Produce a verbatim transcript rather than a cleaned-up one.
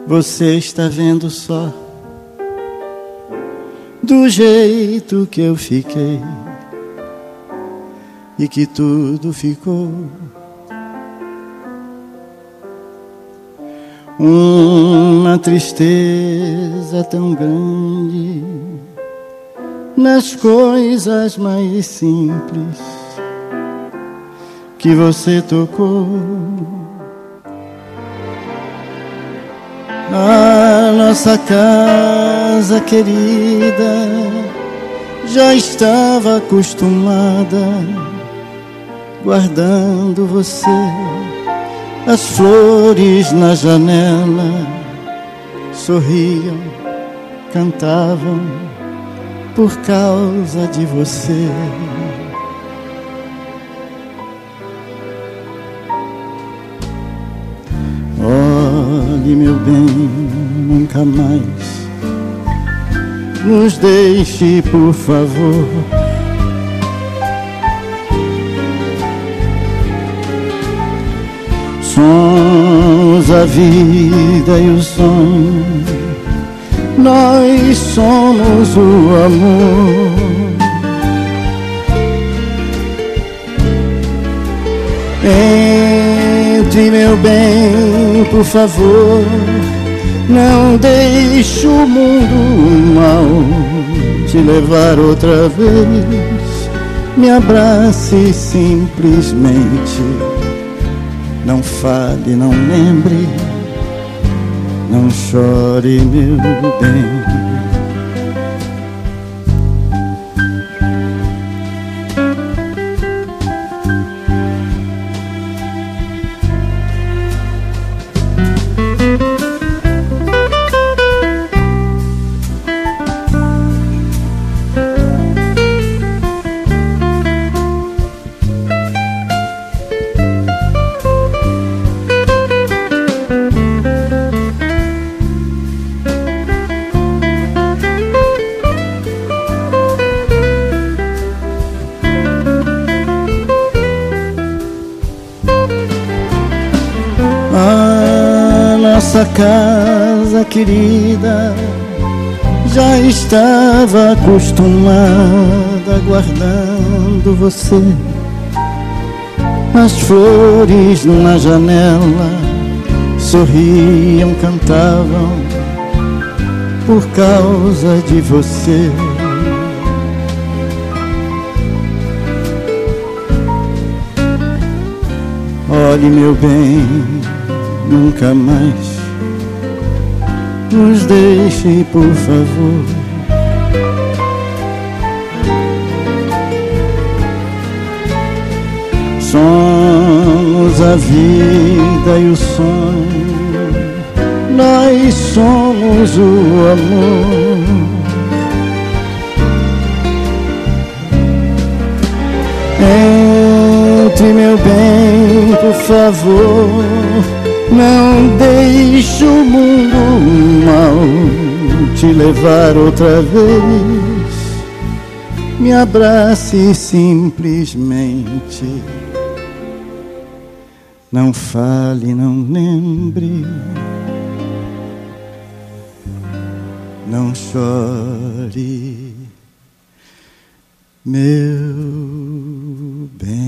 Você está vendo só do jeito que eu fiquei e que tudo ficou. Uma tristeza tão grande nas coisas mais simples que você tocou. A nossa casa querida já estava acostumada, guardando você. As flores na janela sorriam, cantavam por causa de você. Olhe, meu bem, nunca mais nos deixe, por favor. Somos a vida e o sonho, nós somos o amor. Entre, meu bem, por favor, não deixe o mundo mal te levar outra vez. Me abrace simplesmente. Não fale, não lembre, não chore, meu bem. Nossa casa querida já estava acostumada, guardando você. As flores na janela sorriam, cantavam por causa de você. Olhe, meu bem, nunca mais nos deixe, por favor. Somos a vida e o sonho, nós somos o amor. Entre, meu bem, por favor, não deixe o mundo mal te levar outra vez. Me abrace simplesmente. Não fale, não lembre, não chore, meu bem.